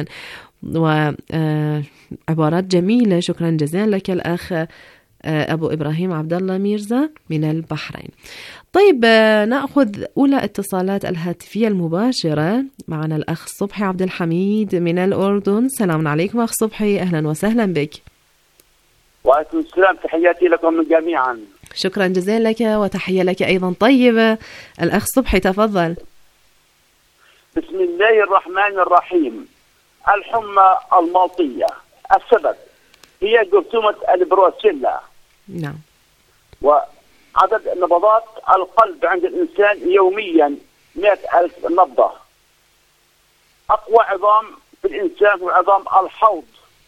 وعبارات جميلة. شكرا جزيلا لك الأخ أبو إبراهيم عبد الله ميرزا من البحرين. طيب نأخذ أولى اتصالات الهاتفية المباشرة. معنا الأخ صبحي عبد الحميد من الأردن. سلام عليكم أخ صبحي، أهلا وسهلا بك. وعليكم السلام، تحياتي لكم جميعا. شكرا جزيلا لك وتحية لك أيضا طيبة. الأخ صبحي تفضل. بسم الله الرحمن الرحيم. الحمى المالطية السبب هي جرثومة البروسيلا. نعم. وعدد نبضات القلب عند الإنسان يوميا مئة ألف نبضة. أقوى عظام في الإنسان هو عظام الحوض.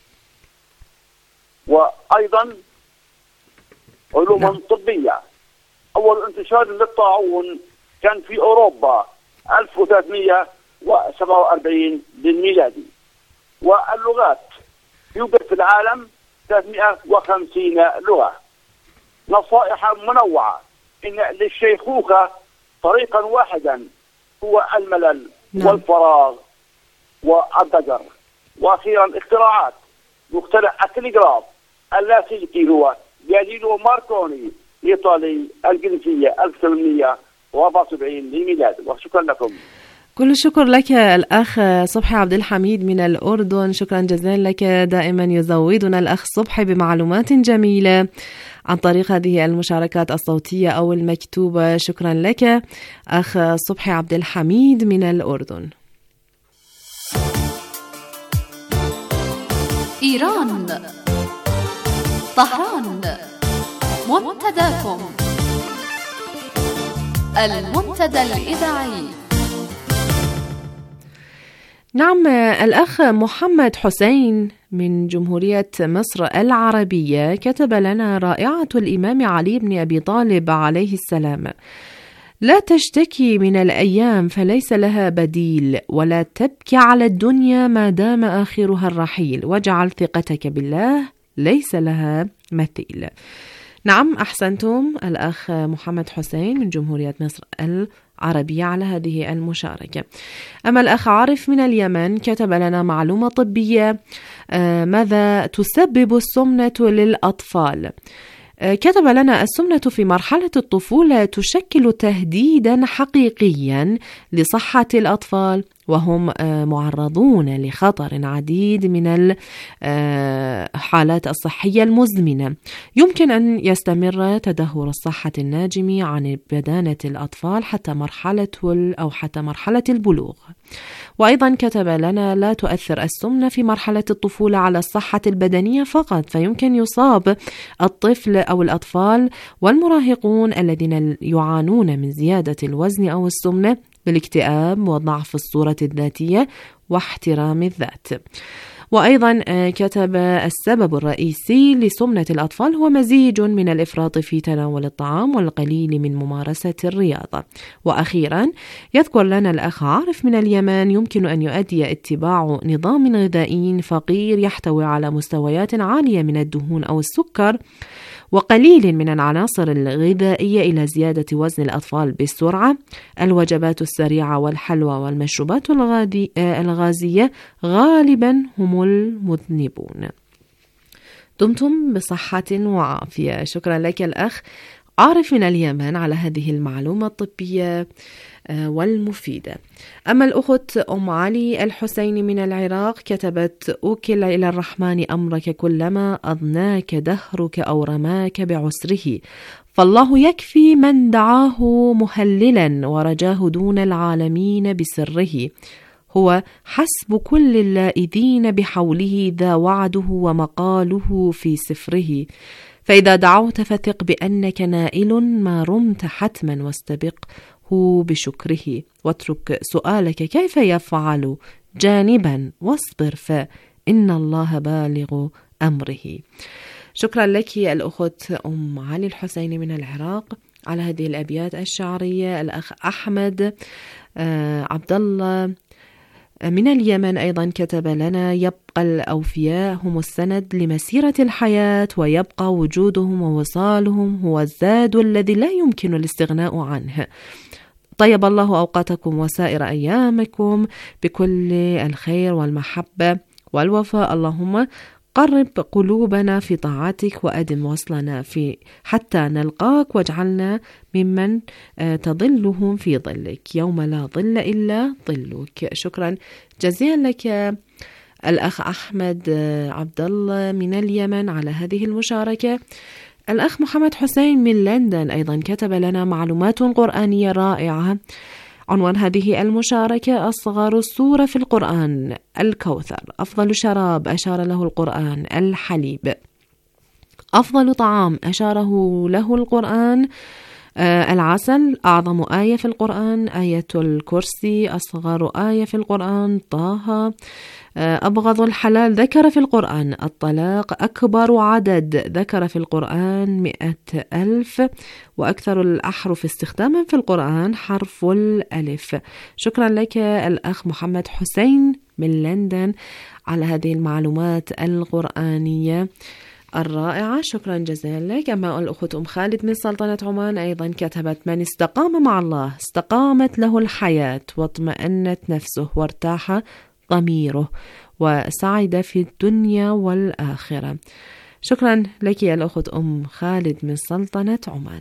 وأيضا علوما نعم. طبية. أول انتشار للطاعون كان في أوروبا ألف وثلاثمئة وسبعة وأربعين للميلادي. واللغات يوجد في العالم ثلاثمئة وخمسين لغة. نصائح منوعة. إن للشيخوخة طريقا واحدا هو الملل نعم. والفراغ والضجر. وأخيرا اختراعات. مخترع التلغراف اللاسلكي هو جاليليو ماركوني إيطالي الجنسية ألف وثمانمئة وأربعة وسبعين للميلاد. وشكرا لكم. كل الشكر لك الأخ صبحي عبد الحميد من الأردن. شكرا جزيلا لك، دائما يزودنا الأخ صبحي بمعلومات جميلة عن طريق هذه المشاركات الصوتية أو المكتوبة. شكرا لك أخ صبحي عبد الحميد من الأردن. إيران، طهران، منتداكم، المنتدى الإذاعي. نعم، الأخ محمد حسين من جمهورية مصر العربية كتب لنا: رائعة الإمام علي بن أبي طالب عليه السلام. لا تشتكي من الأيام فليس لها بديل، ولا تبكي على الدنيا ما دام آخرها الرحيل، واجعل ثقتك بالله ليس لها مثيل. نعم، أحسنتم الأخ محمد حسين من جمهورية مصر العربية على هذه المشاركة. أما الأخ عارف من اليمن كتب لنا معلومة طبية: آه ماذا تسبب السمنة للأطفال؟ آه كتب لنا: السمنة في مرحلة الطفولة تشكل تهديدا حقيقيا لصحة الأطفال، وهم معرضون لخطر عديد من الحالات الصحية المزمنة. يمكن أن يستمر تدهور الصحة الناجم عن بدانة الأطفال حتى مرحلة أو حتى مرحلة البلوغ. وأيضا كتب لنا: لا تؤثر السمنة في مرحلة الطفولة على الصحة البدنية فقط، فيمكن يصاب الطفل أو الأطفال والمراهقون الذين يعانون من زيادة الوزن أو السمنة بالاكتئاب وضعف الصورة الذاتية واحترام الذات. وأيضا كتب: السبب الرئيسي لسمنة الأطفال هو مزيج من الإفراط في تناول الطعام والقليل من ممارسة الرياضة. وأخيرا يذكر لنا الأخ عارف من اليمن: يمكن أن يؤدي اتباع نظام غذائي فقير يحتوي على مستويات عالية من الدهون أو السكر وقليل من العناصر الغذائية إلى زيادة وزن الأطفال بسرعة. الوجبات السريعة والحلوى والمشروبات الغازية غالبا هم المذنبون. دمتم بصحة وعافية. شكرا لك الأخ عارف من اليمن على هذه المعلومة الطبية والمفيدة. أما الأخت أم علي الحسيني من العراق كتبت: أوكل إلى الرحمن أمرك كلما أضناك دهرك أو رماك بعسره، فالله يكفي من دعاه مهللا ورجاه دون العالمين بسره، هو حسب كل اللائذين بحوله ذا وعده ومقاله في سفره، فإذا دعوت فثق بأنك نائل ما رمت حتما واستبقه بشكره، واترك سؤالك كيف يفعل جانبا واصبر فإن الله بالغ أمره. شكرا لك الأخت أم علي الحسيني من العراق على هذه الأبيات الشعرية. الأخ أحمد آه عبد الله من اليمن أيضا كتب لنا: يبقى الأوفياء هم السند لمسيرة الحياة، ويبقى وجودهم ووصالهم هو الزاد الذي لا يمكن الاستغناء عنه. طيب الله أوقاتكم وسائر أيامكم بكل الخير والمحبة والوفاء. اللهم قرب قلوبنا في طاعتك وأدم وصلنا في حتى نلقاك، واجعلنا ممن تظلهم في ظلك يوم لا ظل إلا ظلك. شكرا جزيلا لك الأخ أحمد عبد الله من اليمن على هذه المشاركة. الأخ محمد حسين من لندن أيضا كتب لنا معلومات قرآنية رائعة. عنوان هذه المشاركة: أصغر سورة في القرآن الكوثر، أفضل شراب أشار له القرآن الحليب، أفضل طعام أشاره له القرآن آه العسل، أعظم آية في القرآن آية الكرسي، أصغر آية في القرآن طه، آه أبغض الحلال ذكر في القرآن الطلاق، أكبر عدد ذكر في القرآن مئة ألف، وأكثر الأحرف استخداما في القرآن حرف الألف. شكرا لك الأخ محمد حسين من لندن على هذه المعلومات القرآنية الرائعة. شكرا جزيلا لك. أما الأخت أم خالد من سلطنة عمان أيضا كتبت: من استقام مع الله استقامت له الحياة، واطمأنت نفسه وارتاح ضميره، وسعد في الدنيا والآخرة. شكرا لك يا الأخت أم خالد من سلطنة عمان.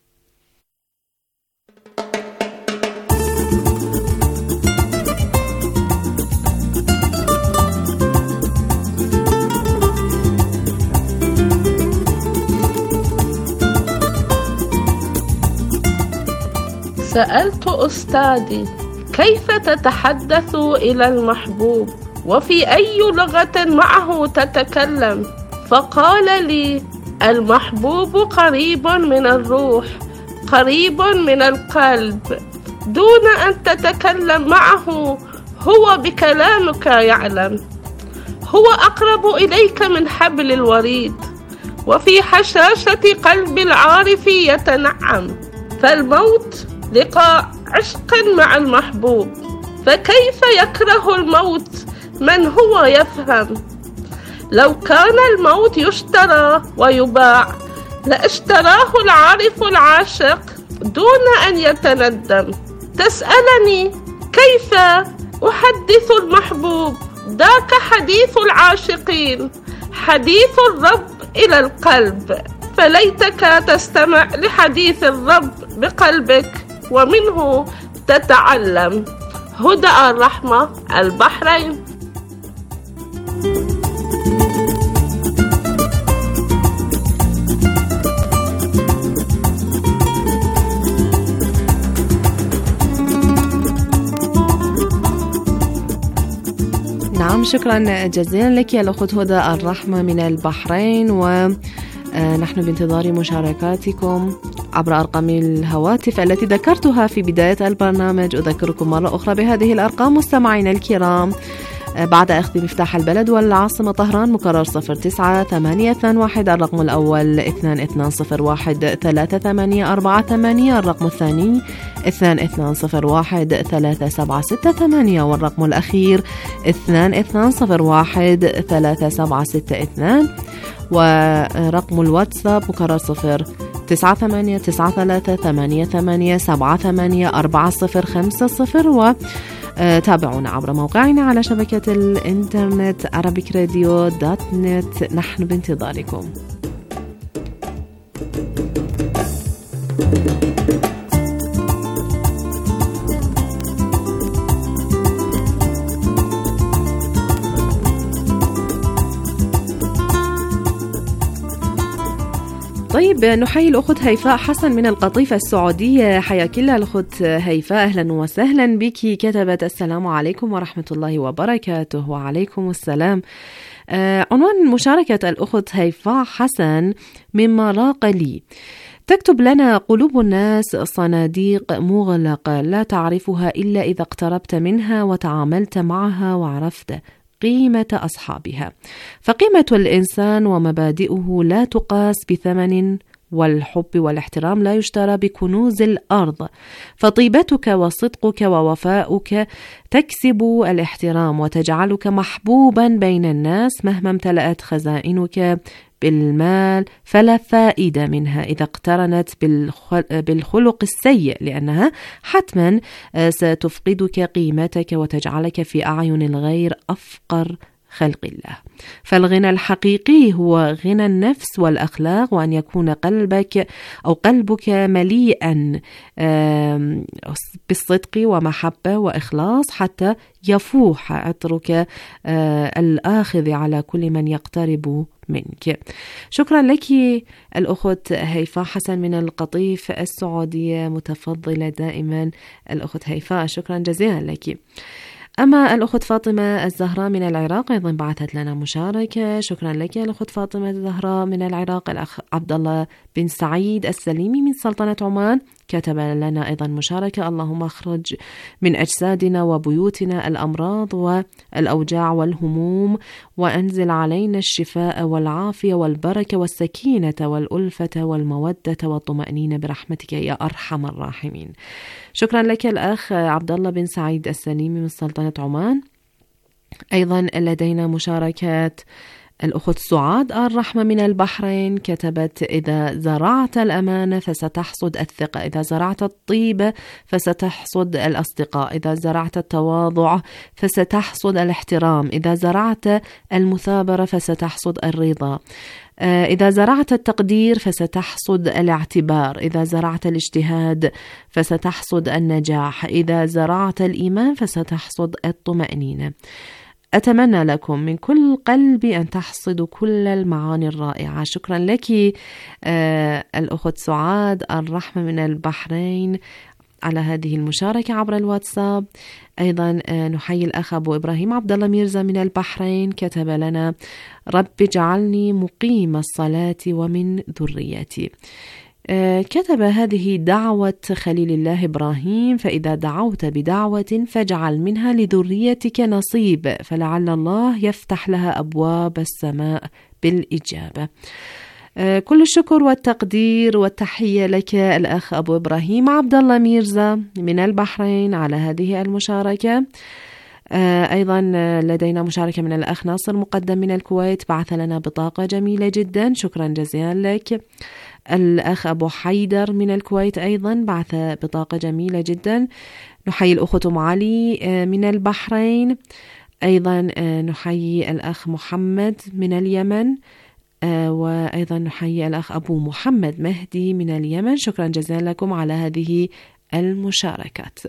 سألت أستاذي: كيف تتحدث إلى المحبوب وفي أي لغة معه تتكلم؟ فقال لي: المحبوب قريب من الروح، قريب من القلب، دون أن تتكلم معه هو بكلامك يعلم. هو أقرب إليك من حبل الوريد، وفي حشاشة قلب العارف يتنعم. فالموت لقاء عشق مع المحبوب، فكيف يكره الموت من هو يفهم؟ لو كان الموت يشترى ويباع لاشتراه العارف العاشق دون أن يتندم. تسألني كيف أحدث المحبوب؟ ذاك حديث العاشقين، حديث الرب إلى القلب، فليتك تستمع لحديث الرب بقلبك ومنه تتعلم. هدى الرحمة، البحرين. نعم، شكرا جزيلا لك يا الأخت هدى الرحمة من البحرين، ونحن بانتظار مشاركاتكم عبر أرقام الهواتف التي ذكرتها في بداية البرنامج. أذكركم مرة أخرى بهذه الأرقام مستمعين الكرام: بعد أخذ مفتاح البلد والعاصمة طهران مكرر صفر تسعة ثمانية اثنان واحد، الرقم الأول اثنان اثنان صفر واحد ثلاثة ثمانية أربعة ثمانية، الرقم الثاني اثنان اثنان صفر واحد ثلاثة سبعة ستة ثمانية، والرقم الأخير اثنان اثنان صفر واحد ثلاثة سبعة ستة اثنان، ورقم الواتساب مكرر صفر تسعة ثمانية تسعة ثلاثة ثمانية ثمانية سبعة ثمانية أربعة صفر خمسة صفر، و تابعونا عبر موقعنا على شبكة الإنترنت arabic radio dot net. نحن بانتظاركم. طيب، نحيي الأخت هيفاء حسن من القطيفة السعودية. حياك الله الأخت هيفاء، أهلا وسهلا بك. كتبت: السلام عليكم ورحمة الله وبركاته. وعليكم السلام. آه عنوان مشاركة الأخت هيفاء حسن: مما راق لي. تكتب لنا: قلوب الناس صناديق مغلقة لا تعرفها إلا إذا اقتربت منها وتعاملت معها وعرفت قيمة أصحابها، فقيمة الإنسان ومبادئه لا تقاس بثمن والحب والاحترام لا يشترى بكنوز الأرض، فطيبتك وصدقك ووفاؤك تكسب الاحترام وتجعلك محبوبا بين الناس مهما امتلأت خزائنك بالمال، فلا فائدة منها إذا اقترنت بالخلق السيء، لأنها حتما ستفقدك قيمتك وتجعلك في أعين الغير أفقر خلق الله. فالغنى الحقيقي هو غنى النفس والأخلاق، وأن يكون قلبك أو قلبك مليئا بالصدق ومحبة وإخلاص حتى يفوح عطرك الآخذ على كل من يقترب منك. شكرا لك الأخت هيفاء حسن من القطيف السعودية، متفضلة دائما الأخت هيفاء، شكرا جزيلا لك. أما الأخت فاطمة الزهراء من العراق أيضا بعثت لنا مشاركة، شكرا لك الأخت فاطمة الزهراء من العراق. الأخ عبد الله بن سعيد السليمي من سلطنة عمان كتب لنا أيضا مشاركة: اللهم اخرج من أجسادنا وبيوتنا الأمراض والأوجاع والهموم، وأنزل علينا الشفاء والعافية والبركة والسكينة والألفة والمودة والطمأنينة برحمتك يا أرحم الراحمين. شكرا لك الأخ عبد الله بن سعيد السليمي من سلطنة عمان. أيضا لدينا مشاركات الأخت سعاد الرحمة من البحرين كتبت: إذا زرعت الأمانة فستحصد الثقة، إذا زرعت الطيبة فستحصد الأصدقاء، إذا زرعت التواضع فستحصد الاحترام، إذا زرعت المثابرة فستحصد الرضا، إذا زرعت التقدير فستحصد الاعتبار، إذا زرعت الاجتهاد فستحصد النجاح، إذا زرعت الإيمان فستحصد الطمأنينة. أتمنى لكم من كل قلبي أن تحصدوا كل المعاني الرائعة. شكرا لك آه الأخت سعاد الرحمة من البحرين على هذه المشاركة عبر الواتساب. أيضا آه نحيي الأخ أبو إبراهيم عبد الله ميرزا من البحرين كتب لنا: رب اجعلني مقيم الصلاة ومن ذريتي. كتب: هذه دعوة خليل الله إبراهيم، فإذا دعوت بدعوة فاجعل منها لذريتك نصيب، فلعل الله يفتح لها أبواب السماء بالإجابة. كل الشكر والتقدير والتحية لك الأخ أبو إبراهيم عبد الله ميرزا من البحرين على هذه المشاركة. أيضا لدينا مشاركة من الأخ ناصر مقدم من الكويت، بعث لنا بطاقة جميلة جدا، شكرا جزيلا لك. الأخ أبو حيدر من الكويت أيضا بعث بطاقة جميلة جدا. نحيي الأخت أم علي من البحرين. أيضا نحيي الأخ محمد من اليمن، وأيضا نحيي الأخ أبو محمد مهدي من اليمن. شكرا جزيلا لكم على هذه المشاركات.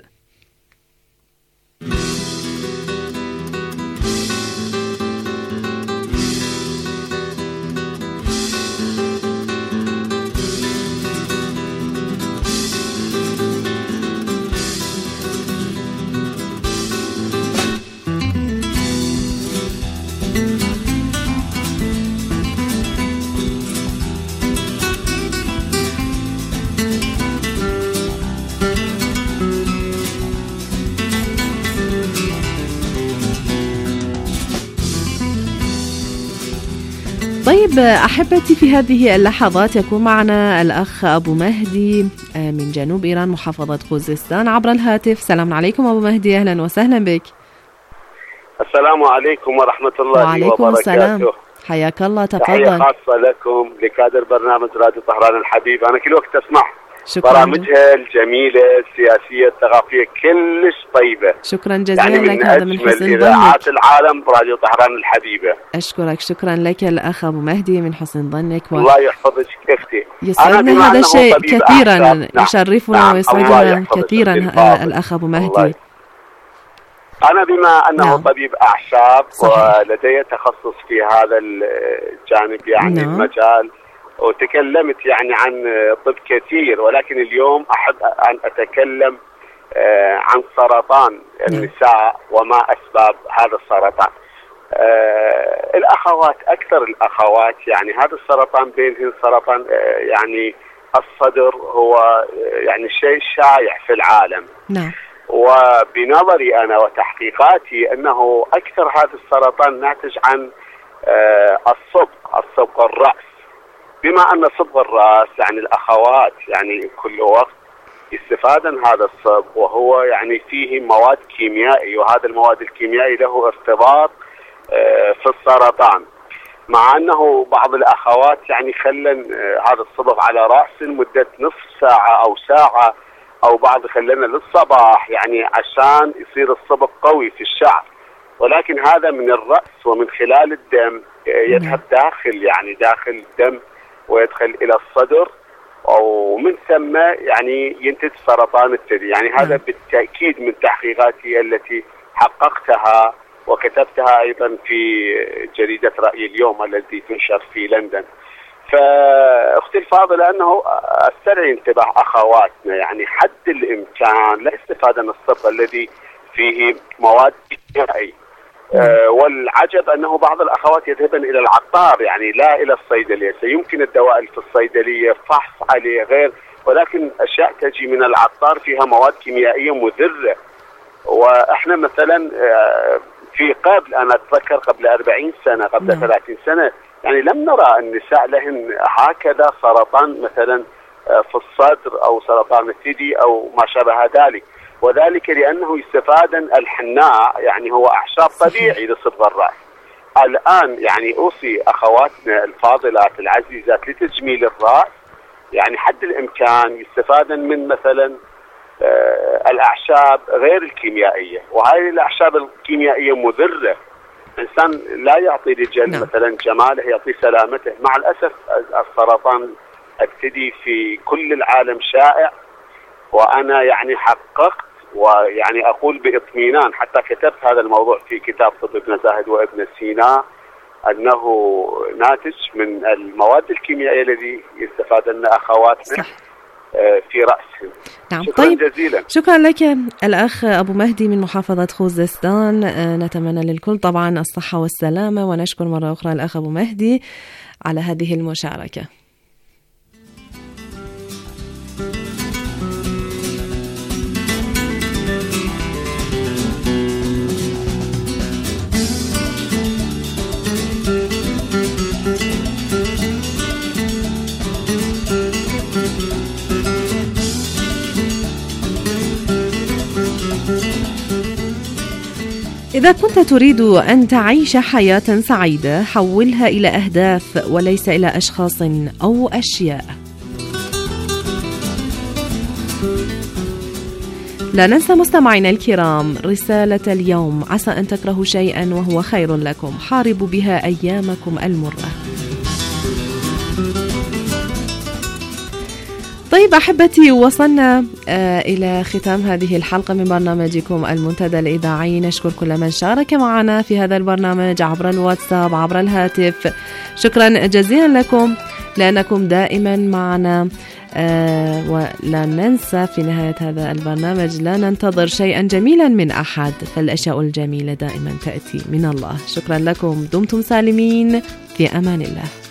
طيب أحبتي، في هذه اللحظات يكون معنا الأخ أبو مهدي من جنوب إيران محافظة خوزستان عبر الهاتف. السلام عليكم أبو مهدي، أهلا وسهلا بك. السلام عليكم ورحمة الله وعليكم وبركاته. السلام، حياك الله، تفضل. تحية خاصة لكم لكادر برنامج راديو طهران الحبيب، أنا كل وقت أسمع شكرا. برامجها الجميلة السياسية الثقافية كلش طيبة. شكرا جزيلا يعني لك، هذا من حسن إذاعات ظنك. العالم براديو طهران الحبيبة. أشكرك، شكرا لك الأخ أبو مهدي من حسن ظنك. و... الله يحفظك أختي. يسعدنا هذا الشيء كثيرا، نعم. يشرفنا نعم. ويسعدنا كثيرا الأخ أبو مهدي. الله. أنا بما أنه نعم. طبيب أعشاب صحيح. ولدي تخصص في هذا الجانب يعني نعم. المجال، وتكلمت يعني عن طب كثير، ولكن اليوم أحب أن أتكلم عن سرطان النساء وما أسباب هذا السرطان. الأخوات، أكثر الأخوات يعني هذا السرطان بينهن سرطان يعني الصدر هو يعني شيء شائع في العالم. نعم. وبنظري أنا وتحقيقاتي أنه أكثر هذا السرطان ناتج عن الصبغ، الصبغ الرأس. بما أن صبغ الرأس يعني الأخوات يعني كل وقت يستفادن هذا الصبغ، وهو يعني فيه مواد كيميائية، وهذا المواد الكيميائي له ارتباط في السرطان. مع أنه بعض الأخوات يعني خلن هذا الصبغ على رأس مدة نصف ساعة أو ساعة، أو بعض خلنا للصباح يعني عشان يصير الصبغ قوي في الشعر، ولكن هذا من الرأس ومن خلال الدم يذهب داخل يعني داخل الدم ويدخل إلى الصدر، ومن ثم يعني ينتج سرطان الثدي. يعني هذا بالتأكيد من تحقيقاتي التي حققتها وكتبتها أيضا في جريدة رأي اليوم التي تنشر في لندن. فأختي الفاضلة أنه أستدعي انتباه أخواتنا يعني حد الإمكان لا استفادة من الصبغ الذي فيه مواد كيميائية. أه والعجب أنه بعض الأخوات يذهبن إلى العطار يعني لا إلى الصيدلية. سيمكن الدواء في الصيدلية فحص عليه غير، ولكن أشياء تجي من العطار فيها مواد كيميائية مضرة. وإحنا مثلا في قبل أنا أتذكر قبل أربعين سنة قبل م. ثلاثين سنة يعني لم نرى النساء لهن هكذا سرطان مثلا في الصدر أو سرطان الثدي أو ما شابه ذلك، وذلك لأنه يستفادن الحناء يعني هو أعشاب طبيعي لصبغ الرأس. الآن يعني أوصي أخواتنا الفاضلات العزيزات لتجميل الرأس يعني حد الإمكان يستفادن من مثلا آه الأعشاب غير الكيميائية، وهذه الأعشاب الكيميائية مضرة. الإنسان لا يعطي رجال نعم. مثلا جماله، يعطي سلامته. مع الأسف السرطان الثدي في كل العالم شائع، وأنا يعني حققت ويعني أقول باطمئنان، حتى كتبت هذا الموضوع في كتاب طب ابن زاهد وابن سينا، أنه ناتج من المواد الكيميائية الذي يستفادن أخواتنا صح. في رأسهم. نعم. شكرا طيب. جزيلا. شكرا لك الأخ أبو مهدي من محافظة خوزستان. نتمنى للكل طبعا الصحة والسلامة، ونشكر مرة أخرى الأخ أبو مهدي على هذه المشاركة. إذا كنت تريد أن تعيش حياة سعيدة حولها إلى أهداف وليس إلى أشخاص أو أشياء. لا ننسى مستمعينا الكرام رسالة اليوم: عسى أن تكرهوا شيئا وهو خير لكم، حاربوا بها أيامكم المرة. طيب أحبتي، وصلنا آه إلى ختام هذه الحلقة من برنامجكم المنتدى الإذاعي. نشكر كل من شارك معنا في هذا البرنامج عبر الواتساب عبر الهاتف. شكرا جزيلا لكم لأنكم دائما معنا. آه ولا ننسى في نهاية هذا البرنامج لا ننتظر شيئا جميلا من أحد، فالأشياء الجميلة دائما تأتي من الله. شكرا لكم، دمتم سالمين، في أمان الله.